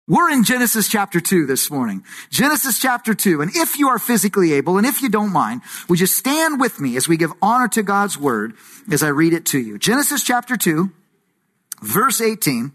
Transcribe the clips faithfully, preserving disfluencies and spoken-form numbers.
We're in Genesis chapter two this morning. Genesis chapter two. And if you are physically able, and if you don't mind, would you stand with me as we give honor to God's word as I read it to you. Genesis chapter two, verse eighteen.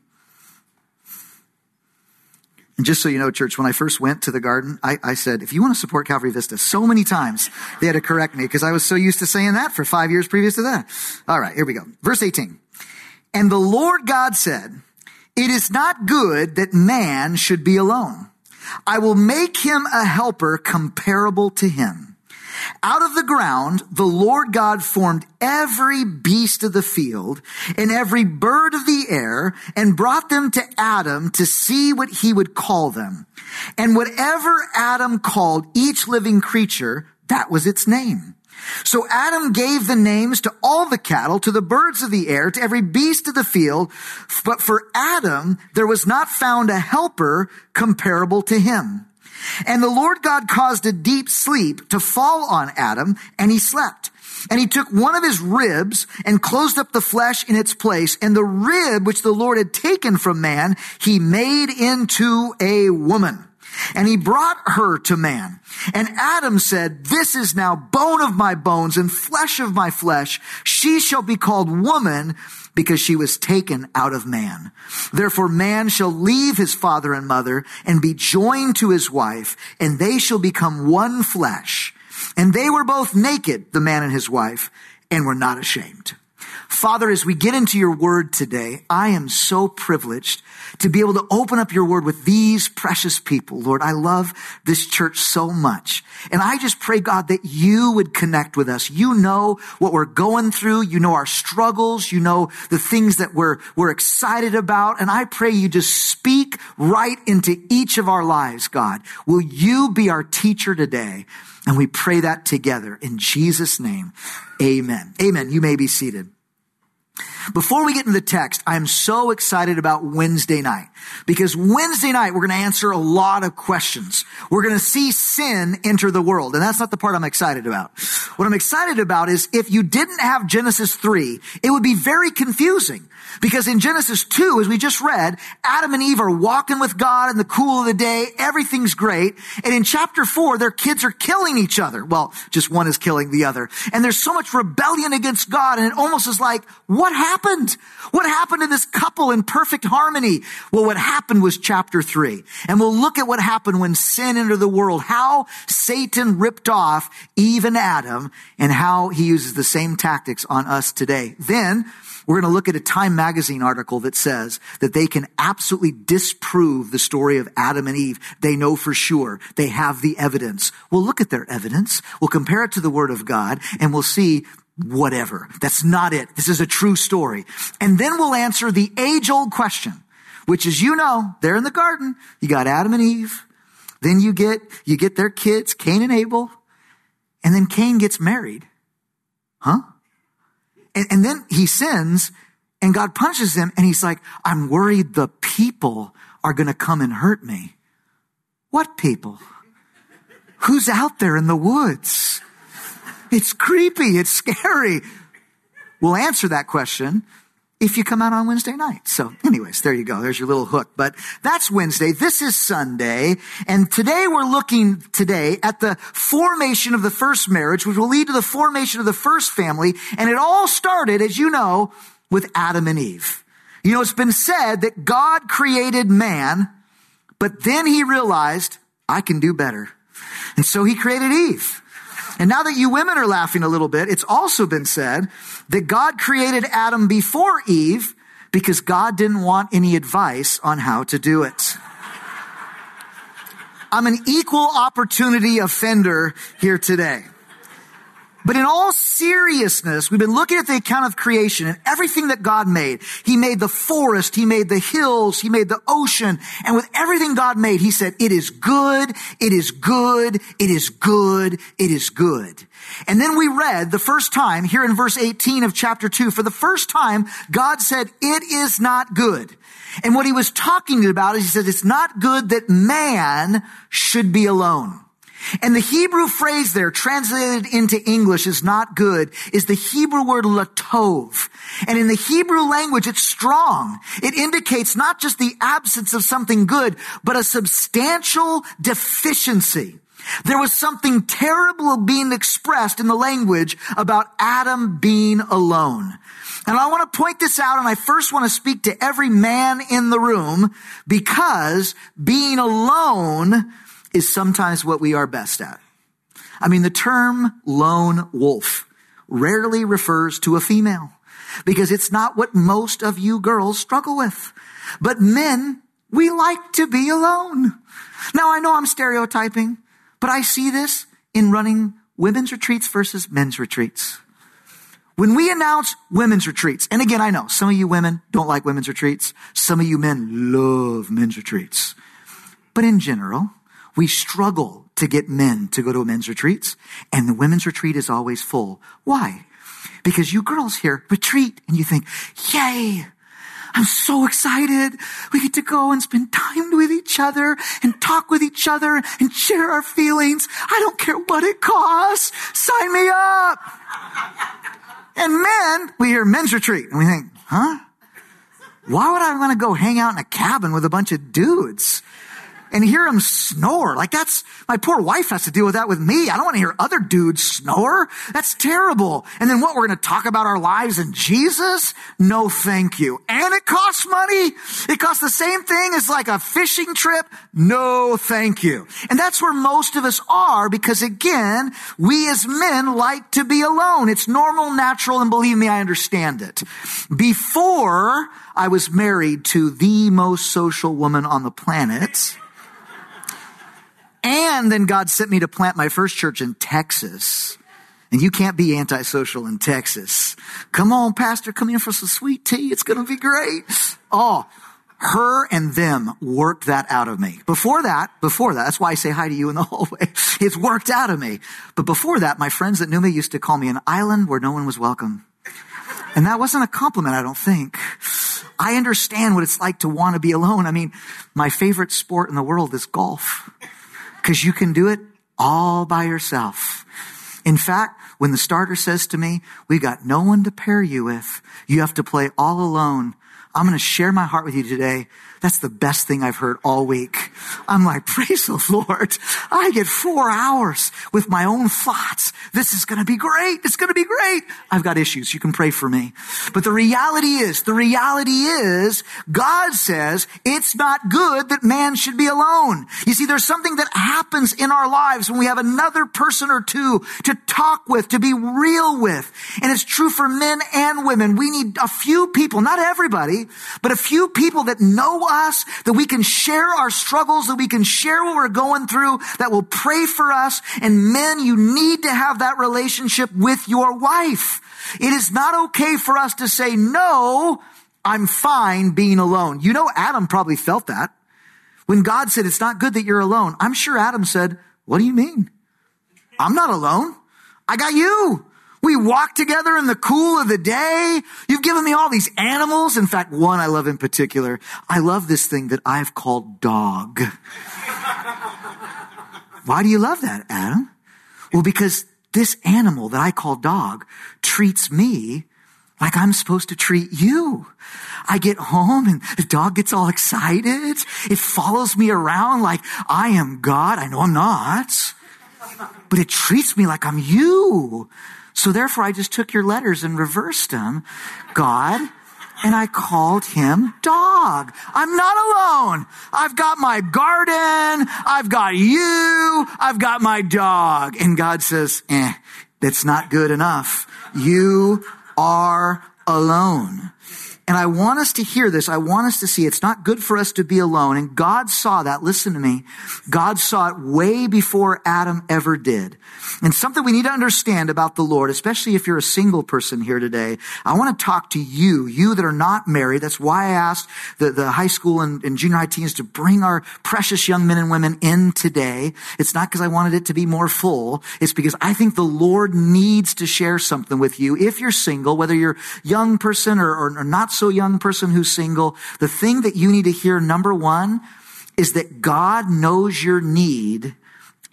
And just so you know, church, when I first went to the garden, I, I said, if you want to support Calvary Vista, so many times they had to correct me because I was so used to saying that for five years previous to that. All right, here we go. Verse eighteen. And the Lord God said, it is not good that man should be alone. I will make him a helper comparable to him. Out of the ground, the Lord God formed every beast of the field and every bird of the air and brought them to Adam to see what he would call them. And whatever Adam called each living creature, that was its name. So Adam gave the names to all the cattle, to the birds of the air, to every beast of the field. But for Adam, there was not found a helper comparable to him. And the Lord God caused a deep sleep to fall on Adam, and he slept. And he took one of his ribs and closed up the flesh in its place. And the rib which the Lord had taken from man, he made into a woman. And he brought her to man. And Adam said, this is now bone of my bones and flesh of my flesh. She shall be called woman because she was taken out of man. Therefore man shall leave his father and mother and be joined to his wife, and they shall become one flesh. And they were both naked, the man and his wife, and were not ashamed. Father, as we get into your word today, I am so privileged to be able to open up your word with these precious people. Lord, I love this church so much. And I just pray, God, that you would connect with us. You know what we're going through. You know our struggles. You know the things that we're, we're excited about. And I pray you just speak right into each of our lives, God. Will you be our teacher today? And we pray that together in Jesus' name. Amen. Amen. You may be seated. Before we get into the text, I'm so excited about Wednesday night because Wednesday night, we're going to answer a lot of questions. We're going to see sin enter the world. And that's not the part I'm excited about. What I'm excited about is if you didn't have Genesis three, it would be very confusing because in Genesis two, as we just read, Adam and Eve are walking with God in the cool of the day. Everything's great. And in chapter four, their kids are killing each other. Well, just one is killing the other. And there's so much rebellion against God. And it almost is like, what happened? What happened to this couple in perfect harmony? Well, what happened was chapter three. And we'll look at what happened when sin entered the world, how Satan ripped off Eve and Adam, and how he uses the same tactics on us today. Then we're going to look at a Time magazine article that says that they can absolutely disprove the story of Adam and Eve. They know for sure. They have the evidence. We'll look at their evidence. We'll compare it to the word of God, and we'll see whatever. That's not it. This is a true story. And then we'll answer the age-old question, which is, you know, they're in the garden. You got Adam and Eve. Then you get, you get their kids, Cain and Abel. And then Cain gets married. Huh? And, and then he sins and God punishes him. And he's like, I'm worried the people are going to come and hurt me. What people? Who's out there in the woods? It's creepy. It's scary. We'll answer that question if you come out on Wednesday night. So anyways, there you go. There's your little hook. But that's Wednesday. This is Sunday. And today we're looking today at the formation of the first marriage, which will lead to the formation of the first family. And it all started, as you know, with Adam and Eve. You know, it's been said that God created man, but then he realized, I can do better. And so he created Eve. And now that you women are laughing a little bit, it's also been said that God created Adam before Eve because God didn't want any advice on how to do it. I'm an equal opportunity offender here today. But in all seriousness, we've been looking at the account of creation and everything that God made. He made the forest, he made the hills, he made the ocean. And with everything God made, he said, it is good, it is good, it is good, it is good. And then we read the first time here in verse eighteen of chapter two, for the first time, God said, it is not good. And what he was talking about is he said, it's not good that man should be alone. And the Hebrew phrase there, translated into English is not good, is the Hebrew word latov. And in the Hebrew language, it's strong. It indicates not just the absence of something good, but a substantial deficiency. There was something terrible being expressed in the language about Adam being alone. And I want to point this out, and I first want to speak to every man in the room, because being alone is sometimes what we are best at. I mean, the term lone wolf rarely refers to a female, because it's not what most of you girls struggle with. But men, we like to be alone. Now, I know I'm stereotyping, but I see this in running women's retreats versus men's retreats. When we announce women's retreats, and again, I know some of you women don't like women's retreats. Some of you men love men's retreats. But in general, we struggle to get men to go to men's retreats, and the women's retreat is always full. Why? Because you girls here retreat and you think, yay, I'm so excited. We get to go and spend time with each other and talk with each other and share our feelings. I don't care what it costs. Sign me up. And men, we hear men's retreat and we think, huh? Why would I want to go hang out in a cabin with a bunch of dudes and hear them snore? Like, that's, my poor wife has to deal with that with me. I don't want to hear other dudes snore. That's terrible. And then what, we're going to talk about our lives in Jesus? No, thank you. And it costs money. It costs the same thing as like a fishing trip. No, thank you. And that's where most of us are, because again, we as men like to be alone. It's normal, natural, and believe me, I understand it. Before I was married to the most social woman on the planet, and then God sent me to plant my first church in Texas. And you can't be antisocial in Texas. Come on, pastor, come in for some sweet tea. It's going to be great. Oh, her and them worked that out of me. Before that, before that, that's why I say hi to you in the hallway. It's worked out of me. But before that, my friends that knew me used to call me an island where no one was welcome. And that wasn't a compliment, I don't think. I understand what it's like to want to be alone. I mean, my favorite sport in the world is golf, because you can do it all by yourself. In fact, when the starter says to me, we got no one to pair you with, you have to play all alone, I'm going to share my heart with you today. That's the best thing I've heard all week. I'm like, praise the Lord. I get four hours with my own thoughts. This is going to be great. It's going to be great. I've got issues. You can pray for me. But the reality is, the reality is, God says it's not good that man should be alone. You see, there's something that happens in our lives when we have another person or two to talk with, to be real with. And it's true for men and women. We need a few people, not everybody, but a few people that know us, that we can share our struggles, that we can share what we're going through, that will pray for us. And men, you need to have that relationship with your wife. It is not okay for us to say, no, I'm fine being alone. You know, Adam probably felt that. When God said, it's not good that you're alone, I'm sure Adam said, what do you mean? I'm not alone. I got you. We walk together in the cool of the day. You've given me all these animals. In fact, one I love in particular. I love this thing that I've called dog. Why do you love that, Adam? Well, because this animal that I call dog treats me like I'm supposed to treat you. I get home and the dog gets all excited. It follows me around like I am God. I know I'm not. But it treats me like I'm you. So therefore, I just took your letters and reversed them, God, and I called him dog. I'm not alone. I've got my garden. I've got you. I've got my dog. And God says, eh, that's not good enough. You are alone. And I want us to hear this. I want us to see it's not good for us to be alone. And God saw that. Listen to me. God saw it way before Adam ever did. And something we need to understand about the Lord, especially if you're a single person here today, I want to talk to you, you that are not married. That's why I asked the, the high school and, and junior high teens to bring our precious young men and women in today. It's not because I wanted it to be more full. It's because I think the Lord needs to share something with you. If you're single, whether you're a young person or, or, or not so young person who's single, the thing that you need to hear, number one, is that God knows your need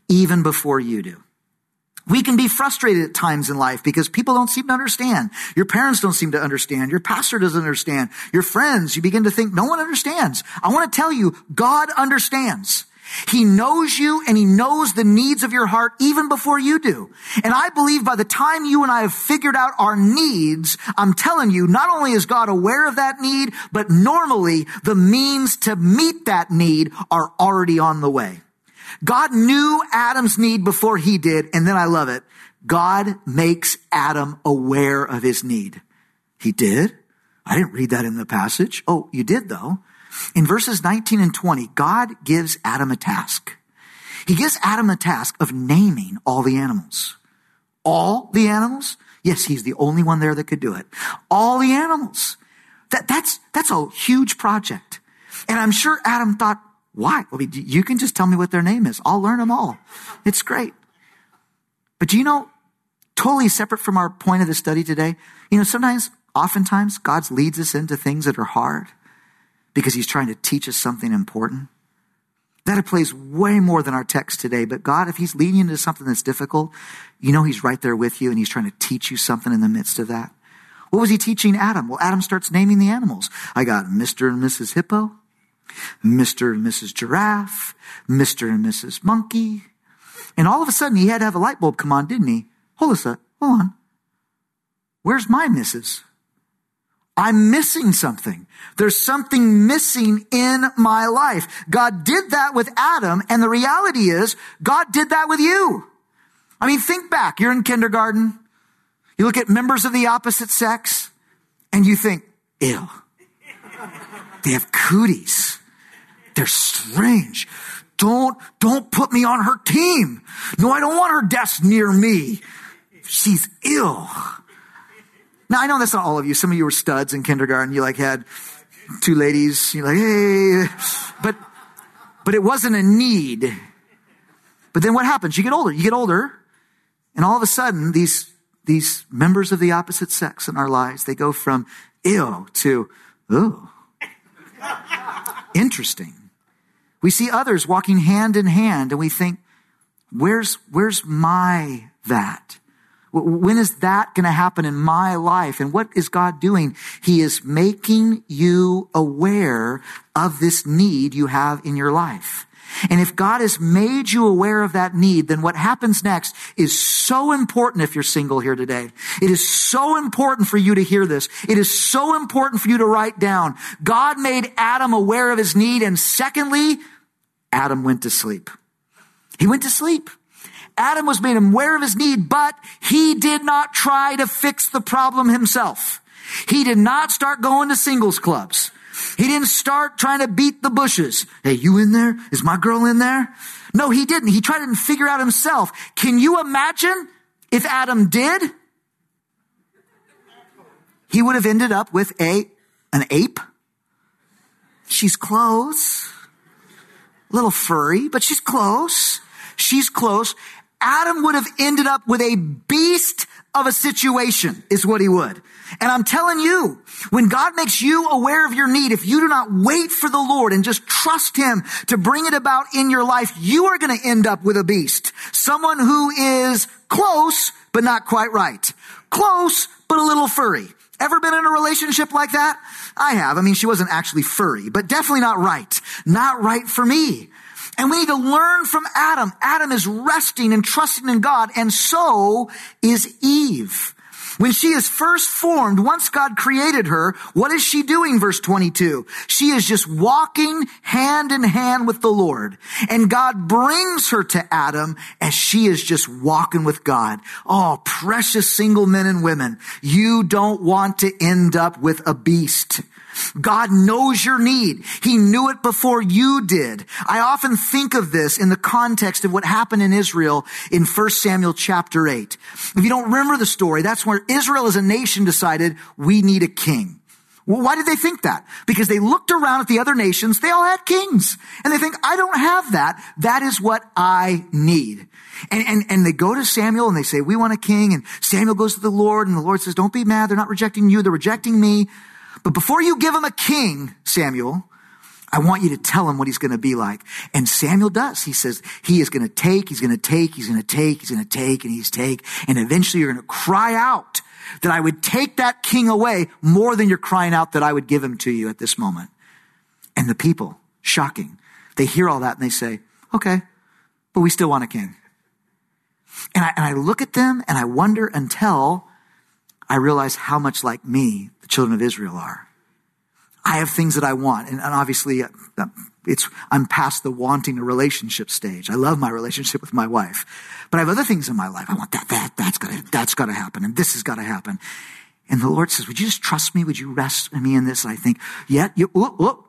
even before you do. We can be frustrated at times in life because people don't seem to understand. Your parents don't seem to understand. Your pastor doesn't understand. Your friends, you begin to think no one understands. I want to tell you, God understands. He knows you and he knows the needs of your heart even before you do. And I believe by the time you and I have figured out our needs, I'm telling you, not only is God aware of that need, but normally the means to meet that need are already on the way. God knew Adam's need before he did, and then I love it. God makes Adam aware of his need. He did? I didn't read that in the passage. Oh, you did though. In verses nineteen and twenty, God gives Adam a task. He gives Adam a task of naming all the animals. All the animals? Yes, he's the only one there that could do it. All the animals. That, that's, that's a huge project. And I'm sure Adam thought, why? I mean, you can just tell me what their name is. I'll learn them all. It's great. But do you know, totally separate from our point of the study today, you know, sometimes, oftentimes, God leads us into things that are hard because he's trying to teach us something important. That plays way more than our text today. But God, if he's leading you into something that's difficult, you know he's right there with you and he's trying to teach you something in the midst of that. What was he teaching Adam? Well, Adam starts naming the animals. I got Mister and Missus Hippo, Mister and Missus Giraffe, Mister and Missus Monkey. And all of a sudden, he had to have a light bulb come on, didn't he? Hold a sec. Hold on. Where's my missus? I'm missing something. There's something missing in my life. God did that with Adam, and the reality is, God did that with you. I mean, think back. You're in kindergarten. You look at members of the opposite sex, and you think, ew. They have cooties. They're strange. Don't, don't put me on her team. No, I don't want her desk near me. She's ill. Now, I know that's not all of you. Some of you were studs in kindergarten. You like had two ladies. You're like, hey. But, but it wasn't a need. But then what happens? You get older. You get older. And all of a sudden, these, these members of the opposite sex in our lives, they go from ill to, oh. Interesting. We see others walking hand in hand and we think, where's, where's my that? When is that going to happen in my life? And what is God doing? He is making you aware of this need you have in your life. And if God has made you aware of that need, then what happens next is so important if you're single here today. It is so important for you to hear this. It is so important for you to write down. God made Adam aware of his need. And secondly, Adam went to sleep. He went to sleep. Adam was made aware of his need, but he did not try to fix the problem himself. He did not start going to singles clubs. He didn't start trying to beat the bushes. Hey, you in there? Is my girl in there? No, he didn't. He tried to figure out himself. Can you imagine if Adam did? He would have ended up with a, an ape. She's close. A little furry, but she's close. She's close. Adam would have ended up with a beast of a situation is what he would. And I'm telling you, when God makes you aware of your need, if you do not wait for the Lord and just trust him to bring it about in your life, you are going to end up with a beast. Someone who is close, but not quite right. Close, but a little furry. Ever been in a relationship like that? I have. I mean, she wasn't actually furry, but definitely not right. Not right for me. And we need to learn from Adam. Adam is resting and trusting in God, and so is Eve. When she is first formed, once God created her, what is she doing? Verse twenty-two. She is just walking hand in hand with the Lord. And God brings her to Adam as she is just walking with God. Oh, precious single men and women. You don't want to end up with a beast. God knows your need. He knew it before you did. I often think of this in the context of what happened in Israel in First Samuel chapter eight. If you don't remember the story, that's where Israel as a nation decided we need a king. Well, why did they think that? Because they looked around at the other nations. They all had kings. And they think, I don't have that. That is what I need. And, and, and they go to Samuel and they say, we want a king. And Samuel goes to the Lord and the Lord says, don't be mad. They're not rejecting you. They're rejecting me. But before you give him a king, Samuel, I want you to tell him what he's going to be like. And Samuel does. He says, he is going to take, he's going to take, he's going to take, he's going to take, and he's take. And eventually you're going to cry out that I would take that king away more than you're crying out that I would give him to you at this moment. And the people, shocking, they hear all that and they say, okay, but we still want a king. And I, and I look at them and I wonder until I realize how much like me the children of Israel are. I have things that I want. And, and obviously it's, I'm past the wanting a relationship stage. I love my relationship with my wife, but I have other things in my life. I want that, that, that's gotta, that's gotta happen. And this has gotta happen. And the Lord says, would you just trust me? Would you rest in me in this? And I think, yeah, you, oh, oh.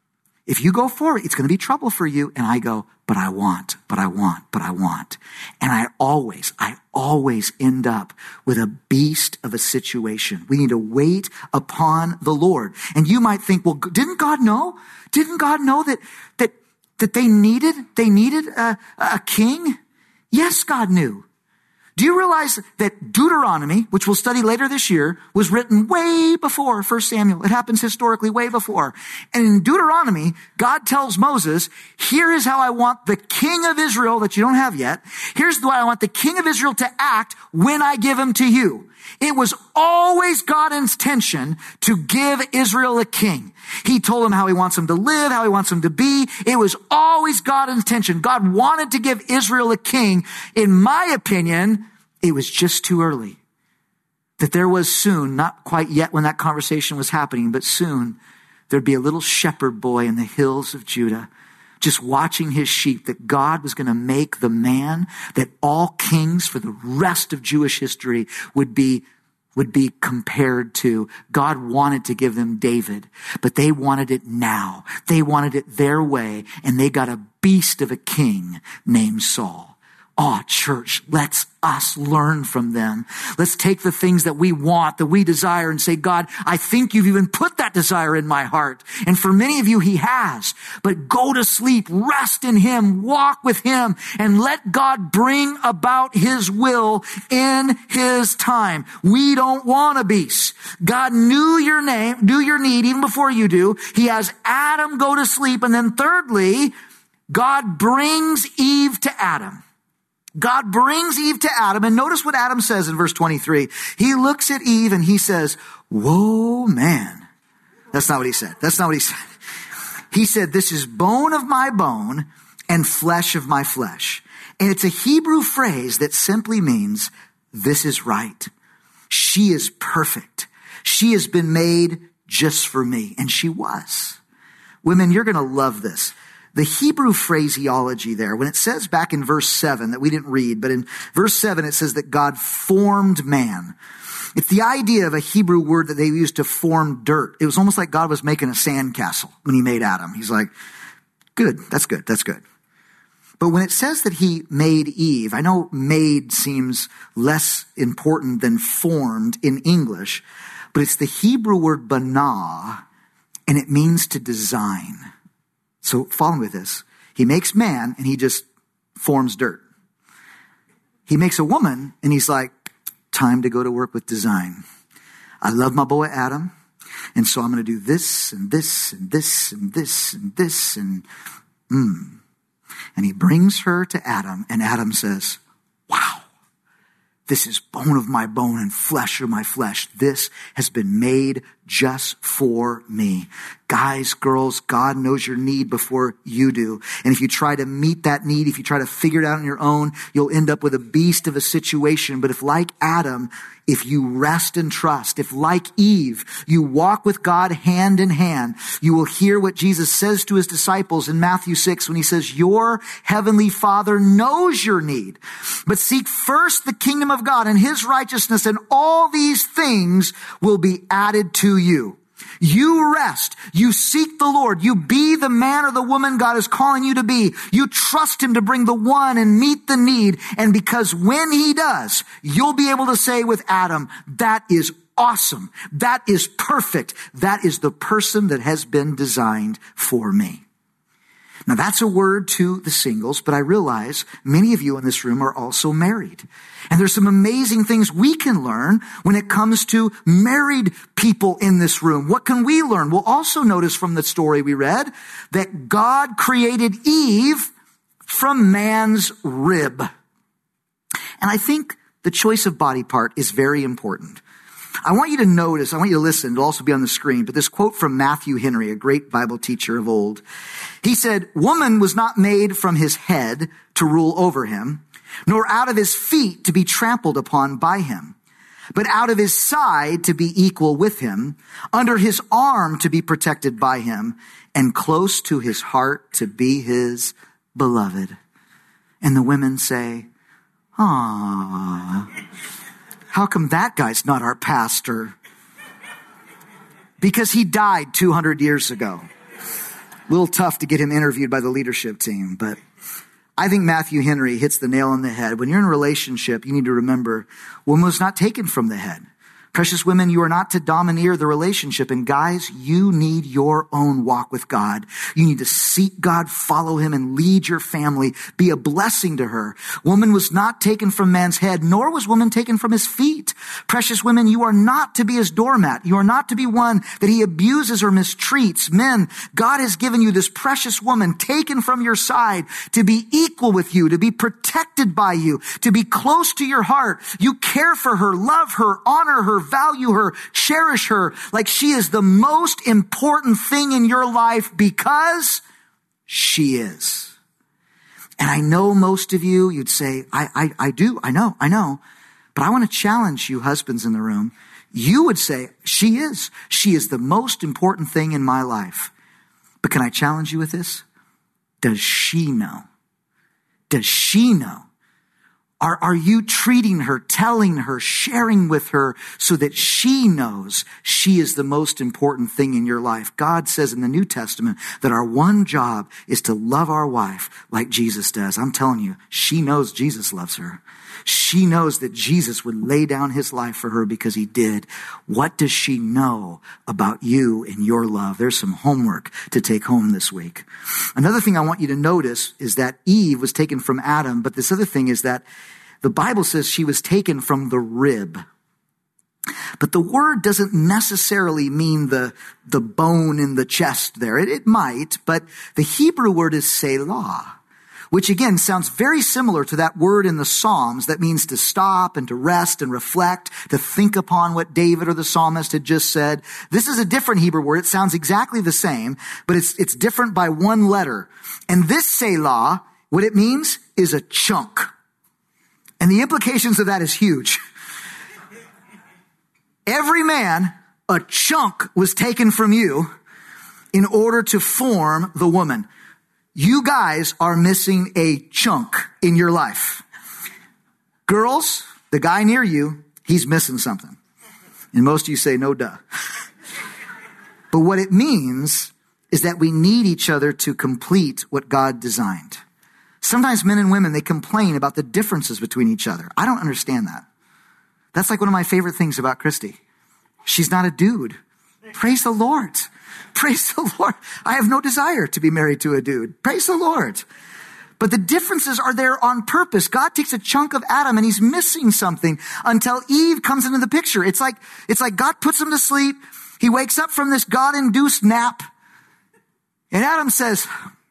If you go forward, it's going to be trouble for you. And I go, but I want, but I want, but I want. And I always, I always end up with a beast of a situation. We need to wait upon the Lord. And you might think, well, didn't God know? Didn't God know that, that, that they needed, they needed a, a king? Yes, God knew. Do you realize that Deuteronomy, which we'll study later this year, was written way before First Samuel? It happens historically way before. And in Deuteronomy, God tells Moses, here is how I want the king of Israel that you don't have yet. Here's the way I want the king of Israel to act when I give him to you. It was always God's intention to give Israel a king. He told him how he wants him to live, how he wants him to be. It was always God's intention. God wanted to give Israel a king. In my opinion, it was just too early. That there was soon, not quite yet when that conversation was happening, but soon there'd be a little shepherd boy in the hills of Judah just watching his sheep, that God was going to make the man that all kings for the rest of Jewish history would be, would be compared to. God wanted to give them David, but they wanted it now. They wanted it their way, and they got a beast of a king named Saul. Oh, church, let's us learn from them. Let's take the things that we want, that we desire, and say, God, I think you've even put that desire in my heart. And for many of you, he has. But go to sleep, rest in him, walk with him, and let God bring about his will in his time. We don't want a beast. God knew your name, knew your need even before you do. He has Adam go to sleep. And then thirdly, God brings Eve to Adam. God brings Eve to Adam, and notice what Adam says in verse twenty-three. He looks at Eve and he says, whoa, man. That's not what he said. That's not what he said. He said, this is bone of my bone and flesh of my flesh. And it's a Hebrew phrase that simply means, this is right. She is perfect. She has been made just for me. And she was. Women, you're going to love this. The Hebrew phraseology there, when it says back in verse seven that we didn't read, but in verse seven, it says that God formed man. It's the idea of a Hebrew word that they used to form dirt. It was almost like God was making a sandcastle when he made Adam. He's like, good, that's good, that's good. But when it says that he made Eve, I know made seems less important than formed in English, but it's the Hebrew word banah, and it means to design. So follow me with this. He makes man and he just forms dirt. He makes a woman and he's like, time to go to work with design. I love my boy Adam. And so I'm going to do this and this and this and this and this and mm. And he brings her to Adam, and Adam says, wow. This is bone of my bone and flesh of my flesh. This has been made just for me. Guys, girls, God knows your need before you do. And if you try to meet that need, if you try to figure it out on your own, you'll end up with a beast of a situation. But if like Adam, if you rest and trust, if like Eve, you walk with God hand in hand, you will hear what Jesus says to his disciples in Matthew six when he says, your heavenly Father knows your need, but seek first the kingdom of God and his righteousness, and all these things will be added to you. You rest. You seek the Lord. You be the man or the woman God is calling you to be. You trust him to bring the one and meet the need. And because when he does, you'll be able to say with Adam, that is awesome. That is perfect. That is the person that has been designed for me. Now that's a word to the singles, but I realize many of you in this room are also married. And there's some amazing things we can learn when it comes to married people in this room. What can we learn? We'll also notice from the story we read that God created Eve from man's rib. And I think the choice of body part is very important. I want you to notice, I want you to listen, it'll also be on the screen, but this quote from Matthew Henry, a great Bible teacher of old. He said, "Woman was not made from his head to rule over him, nor out of his feet to be trampled upon by him, but out of his side to be equal with him, under his arm to be protected by him, and close to his heart to be his beloved." And the women say, "Ah, how come that guy's not our pastor?" Because he died two hundred years ago. A little tough to get him interviewed by the leadership team, but I think Matthew Henry hits the nail on the head. When you're in a relationship, you need to remember, woman was not taken from the head. Precious women, you are not to domineer the relationship. And guys, you need your own walk with God. You need to seek God, follow him, and lead your family. Be a blessing to her. Woman was not taken from man's head, nor was woman taken from his feet. Precious women, you are not to be his doormat. You are not to be one that he abuses or mistreats. Men, God has given you this precious woman taken from your side to be equal with you, to be protected by you, to be close to your heart. You care for her, love her, honor her, value her, cherish her like she is the most important thing in your life because she is. And I know most of you, you'd say, I, I, I do, I know, I know. But I want to challenge you husbands in the room. You would say, she is. She is the most important thing in my life. But can I challenge you with this? Does she know? Does she know? Are, are you treating her, telling her, sharing with her so that she knows she is the most important thing in your life? God says in the New Testament that our one job is to love our wife like Jesus does. I'm telling you, she knows Jesus loves her. She knows that Jesus would lay down his life for her because he did. What does she know about you and your love? There's some homework to take home this week. Another thing I want you to notice is that Eve was taken from Adam, but this other thing is that the Bible says she was taken from the rib. But the word doesn't necessarily mean the, the bone in the chest there. It, it might, but the Hebrew word is selah, which again sounds very similar to that word in the Psalms that means to stop and to rest and reflect, to think upon what David or the psalmist had just said. This is a different Hebrew word. It sounds exactly the same, but it's, it's different by one letter. And this selah, what it means is a chunk. And the implications of that is huge. Every man, a chunk was taken from you in order to form the woman. You guys are missing a chunk in your life. Girls, the guy near you, he's missing something. And most of you say, no duh. But what it means is that we need each other to complete what God designed. Sometimes men and women, they complain about the differences between each other. I don't understand that. That's like one of my favorite things about Christy. She's not a dude. Praise the Lord. Praise the Lord. I have no desire to be married to a dude. Praise the Lord. But the differences are there on purpose. God takes a chunk of Adam and he's missing something until Eve comes into the picture. It's like, it's like God puts him to sleep. He wakes up from this God-induced nap. And Adam says,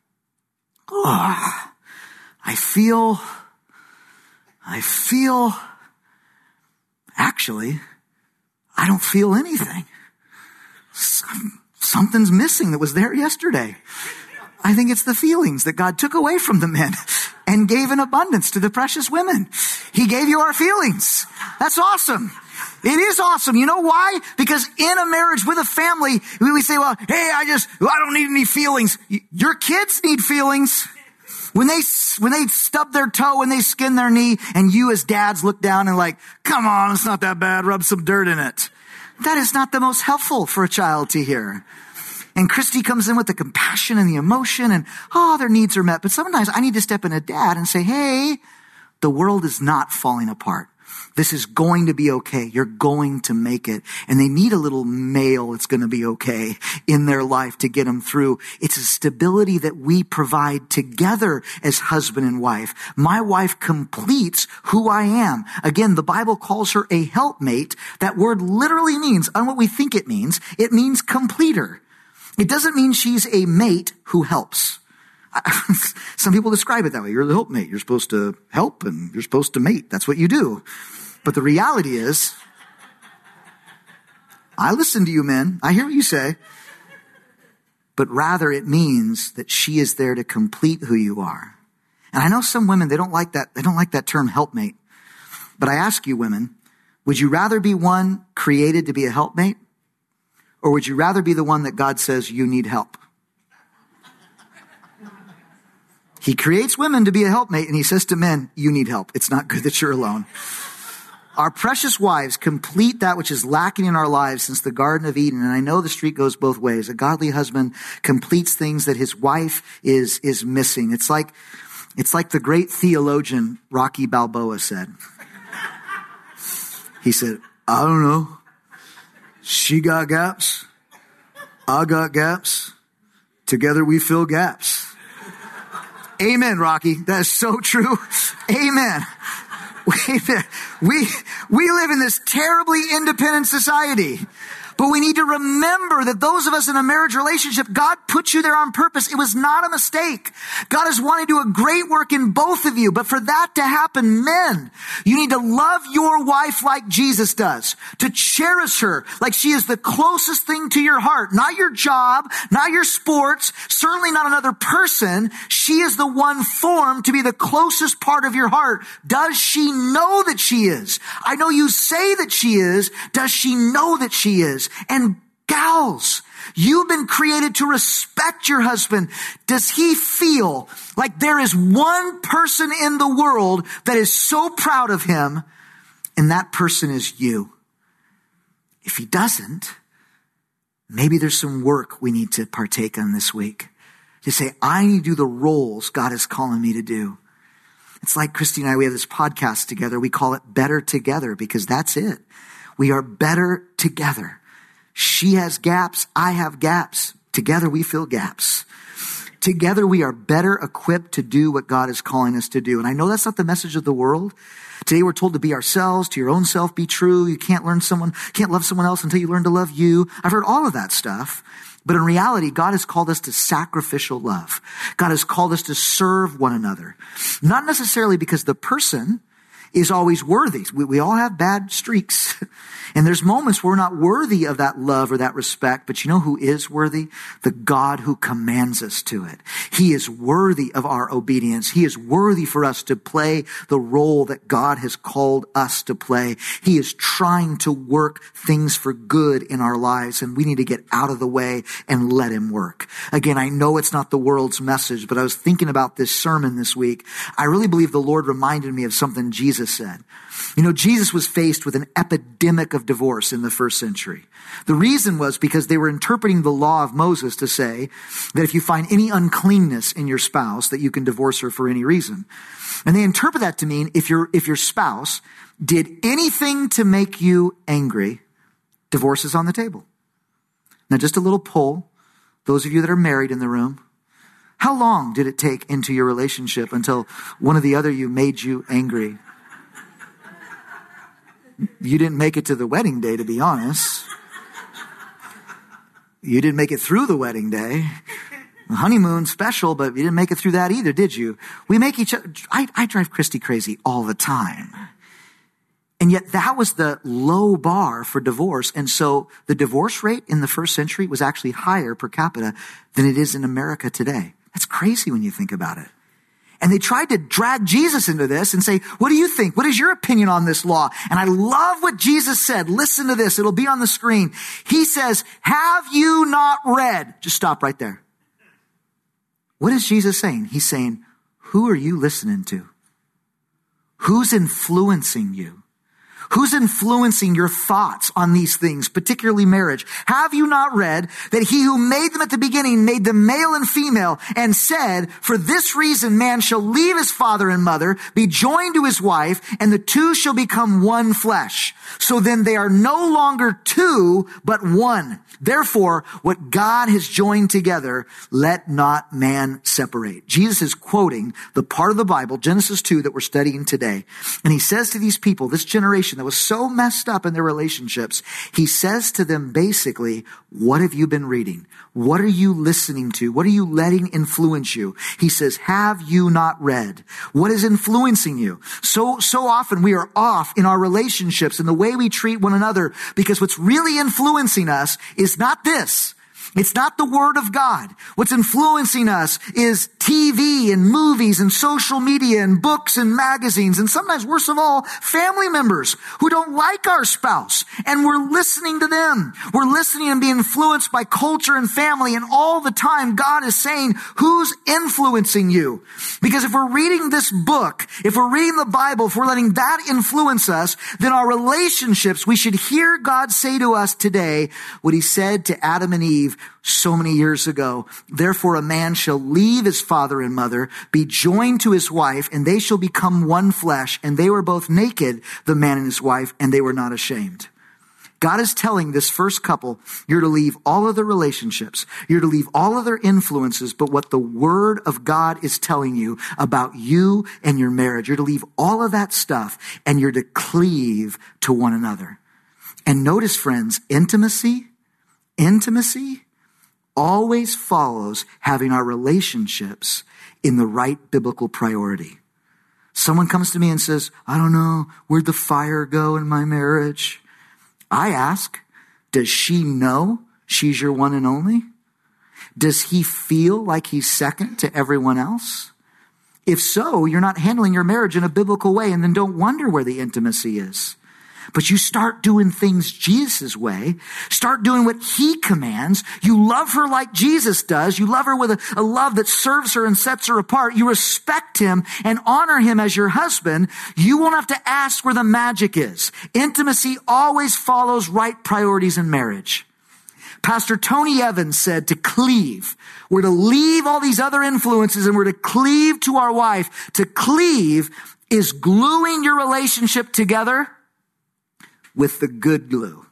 oh, I feel, I feel, actually, I don't feel anything. Something's missing that was there yesterday. I think it's the feelings that God took away from the men and gave in abundance to the precious women. He gave you our feelings. That's awesome. It is awesome. You know why? Because in a marriage with a family, we say, well, hey, I just, I don't need any feelings. Your kids need feelings. When they, when they stub their toe, when they skin their knee, and you as dads look down and like, come on, it's not that bad, rub some dirt in it. That is not the most helpful for a child to hear. And Christy comes in with the compassion and the emotion and, oh, their needs are met. But sometimes I need to step in a dad and say, hey, the world is not falling apart. This is going to be okay. You're going to make it. And they need a little male it's going to be okay in their life to get them through. It's a stability that we provide together as husband and wife. My wife completes who I am. Again, the Bible calls her a helpmate. That word literally means, on what we think it means, it means completer. It doesn't mean she's a mate who helps. Some people describe it that way. You're the helpmate. You're supposed to help and you're supposed to mate. That's what you do. But the reality is, I listen to you, men. I hear what you say. But rather it means that she is there to complete who you are. And I know some women, they don't like that. They don't like that term helpmate. But I ask you women, would you rather be one created to be a helpmate? Or would you rather be the one that God says you need help? He creates women to be a helpmate, and he says to men, you need help. It's not good that you're alone. Our precious wives complete that which is lacking in our lives since the Garden of Eden. And I know the street goes both ways. A godly husband completes things that his wife is, is missing. It's like, it's like the great theologian Rocky Balboa said. He said, I don't know. She got gaps. I got gaps. Together we fill gaps. Amen, Rocky. That is so true. Amen. Amen. We, we live in this terribly independent society. But we need to remember that those of us in a marriage relationship, God put you there on purpose. It was not a mistake. God is wanting to do a great work in both of you. But for that to happen, men, you need to love your wife like Jesus does. To cherish her like she is the closest thing to your heart. Not your job, not your sports, certainly not another person. She is the one formed to be the closest part of your heart. Does she know that she is? I know you say that she is. Does she know that she is? And gals, you've been created to respect your husband. Does he feel like there is one person in the world that is so proud of him, and that person is you? If he doesn't, maybe there's some work we need to partake on this week. To say, I need to do the roles God is calling me to do. It's like Christy and I, we have this podcast together. We call it Better Together because that's it. We are better together. She has gaps. I have gaps. Together we fill gaps. Together we are better equipped to do what God is calling us to do. And I know that's not the message of the world. Today we're told to be ourselves, to your own self, be true. You can't learn someone, can't love someone else until you learn to love you. I've heard all of that stuff. But in reality, God has called us to sacrificial love. God has called us to serve one another. Not necessarily because the person is always worthy. We, we all have bad streaks. And there's moments where we're not worthy of that love or that respect. But you know who is worthy? The God who commands us to it. He is worthy of our obedience. He is worthy for us to play the role that God has called us to play. He is trying to work things for good in our lives. And we need to get out of the way and let him work. Again, I know it's not the world's message, but I was thinking about this sermon this week. I really believe the Lord reminded me of something Jesus said. You know, Jesus was faced with an epidemic of divorce in the first century. The reason was because they were interpreting the law of Moses to say that if you find any uncleanness in your spouse, that you can divorce her for any reason. And they interpret that to mean if your if your spouse did anything to make you angry, divorce is on the table. Now, just a little poll. Those of you that are married in the room, how long did it take into your relationship until one or the other you made you angry? You didn't make it to the wedding day, to be honest. You didn't make it through the wedding day. The honeymoon special, but you didn't make it through that either, did you? We make each other, I, I drive Christy crazy all the time. And yet that was the low bar for divorce. And so the divorce rate in the first century was actually higher per capita than it is in America today. That's crazy when you think about it. And they tried to drag Jesus into this and say, what do you think? What is your opinion on this law? And I love what Jesus said. Listen to this. It'll be on the screen. He says, have you not read? Just stop right there. What is Jesus saying? He's saying, who are you listening to? Who's influencing you? Who's influencing your thoughts on these things, particularly marriage? Have you not read that he who made them at the beginning made them male and female and said, for this reason man shall leave his father and mother, be joined to his wife, and the two shall become one flesh. So then they are no longer two, but one. Therefore, what God has joined together, let not man separate. Jesus is quoting the part of the Bible, Genesis two, that we're studying today. And he says to these people, this generation that was so messed up in their relationships, he says to them basically, what have you been reading? What are you listening to? What are you letting influence you? He says, have you not read? What is influencing you? So, so often we are off in our relationships and the way we treat one another, because what's really influencing us is not this. It's not the word of God. What's influencing us is T V and movies and social media and books and magazines. And sometimes, worst of all, family members who don't like our spouse. And we're listening to them. We're listening and being influenced by culture and family. And all the time, God is saying, who's influencing you? Because if we're reading this book, if we're reading the Bible, if we're letting that influence us, then our relationships, we should hear God say to us today what he said to Adam and Eve so many years ago. Therefore, a man shall leave his father and mother, be joined to his wife, and they shall become one flesh. And they were both naked, the man and his wife, and they were not ashamed. God is telling this first couple, you're to leave all of their relationships. You're to leave all of their influences, but what the word of God is telling you about you and your marriage, you're to leave all of that stuff, and you're to cleave to one another. And notice, friends, intimacy, intimacy, always follows having our relationships in the right biblical priority. Someone comes to me and says, I don't know, where'd the fire go in my marriage? I ask, does she know she's your one and only? Does he feel like he's second to everyone else? If so, you're not handling your marriage in a biblical way, and then don't wonder where the intimacy is. But you start doing things Jesus' way. Start doing what he commands. You love her like Jesus does. You love her with a, a love that serves her and sets her apart. You respect him and honor him as your husband. You won't have to ask where the magic is. Intimacy always follows right priorities in marriage. Pastor Tony Evans said to cleave. We're to leave all these other influences and we're to cleave to our wife. To cleave is gluing your relationship together with the good glue.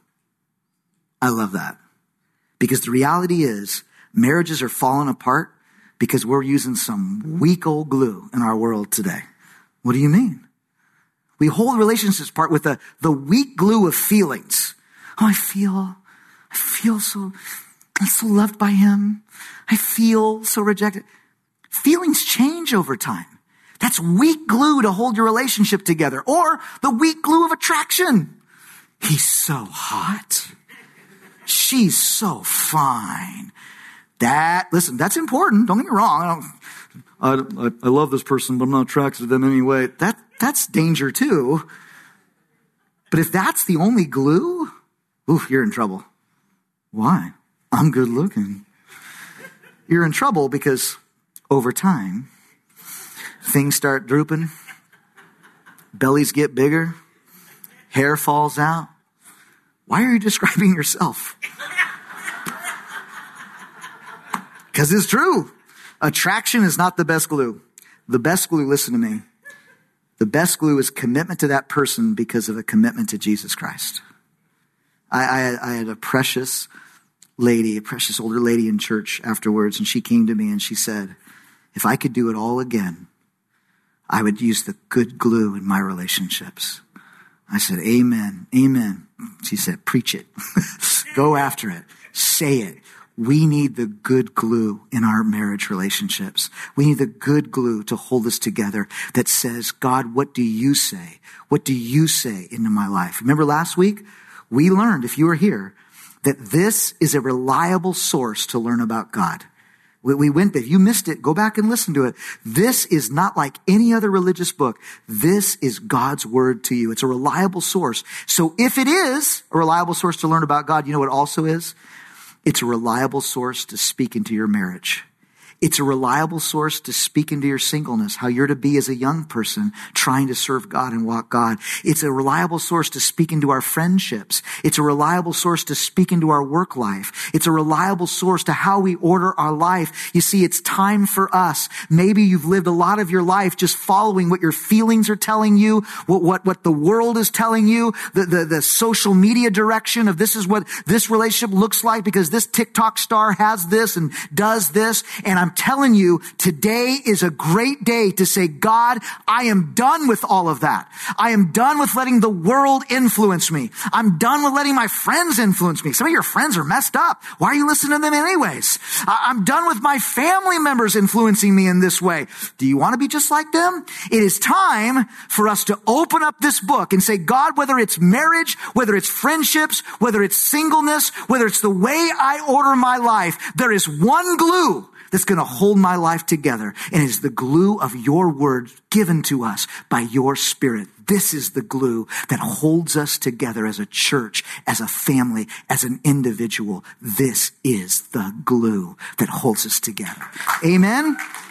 I love that. Because the reality is, marriages are falling apart because we're using some weak old glue in our world today. What do you mean? We hold relationships apart with the, the weak glue of feelings. Oh, I feel, I feel so, I'm so loved by him. I feel so rejected. Feelings change over time. That's weak glue to hold your relationship together. Or the weak glue of attraction. He's so hot. She's so fine. That, listen, that's important. Don't get me wrong. I, don't, I, I, I love this person, but I'm not attracted to them anyway. That, that's danger too. But if that's the only glue, ooh, you're in trouble. Why? I'm good looking. You're in trouble because over time, things start drooping. Bellies get bigger. Hair falls out. Why are you describing yourself? Because it's true. Attraction is not the best glue. The best glue, listen to me, the best glue is commitment to that person because of a commitment to Jesus Christ. I, I, I had a precious lady, a precious older lady in church afterwards, and she came to me and she said, if I could do it all again, I would use the good glue in my relationships. I said, amen, amen. She said, preach it. Go after it. Say it. We need the good glue in our marriage relationships. We need the good glue to hold us together that says, God, what do you say? What do you say into my life? Remember last week, we learned, if you were here, that this is a reliable source to learn about God. We went there. If you missed it, go back and listen to it. This is not like any other religious book. This is God's word to you. It's a reliable source. So if it is a reliable source to learn about God, you know what it also is? It's a reliable source to speak into your marriage. It's a reliable source to speak into your singleness, how you're to be as a young person trying to serve God and walk God. It's a reliable source to speak into our friendships. It's a reliable source to speak into our work life. It's a reliable source to how we order our life. You see, it's time for us. Maybe you've lived a lot of your life just following what your feelings are telling you, what, what, what the world is telling you, the, the, the social media direction of this is what this relationship looks like because this TikTok star has this and does this. And I'm telling you, today is a great day to say, God, I am done with all of that. I am done with letting the world influence me. I'm done with letting my friends influence me. Some of your friends are messed up. Why are you listening to them anyways? I'm done with my family members influencing me in this way. Do you want to be just like them? It is time for us to open up this book and say, God, whether it's marriage, whether it's friendships, whether it's singleness, whether it's the way I order my life, there is one glue that's going to hold my life together, and is the glue of your word given to us by your Spirit. This is the glue that holds us together as a church, as a family, as an individual. This is the glue that holds us together. Amen.